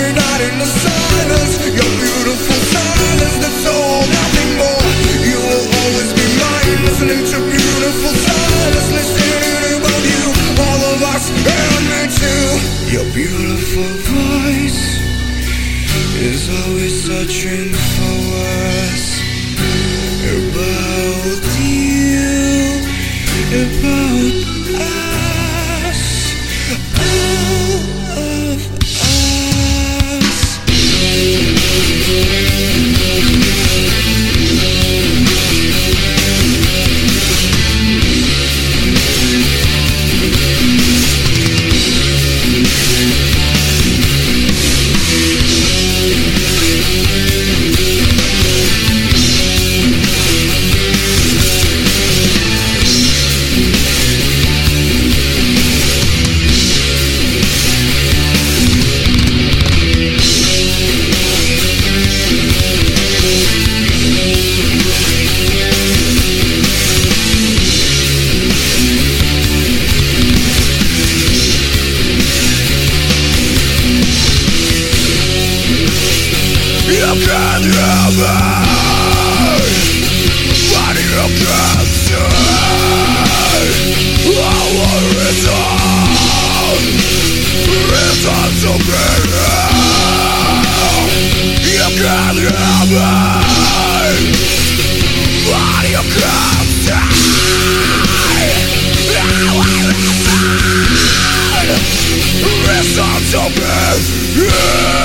every night in the silence. Your beautiful silence, that's all, nothing more. You will always be mine, listening to beautiful silence, listening about you, all of us and me too. Your beautiful voice is always searching for us. About you, about us, all of us. You can hear me, but you can't see our reason to be here. You can hear me, but you can't see our reason to be here.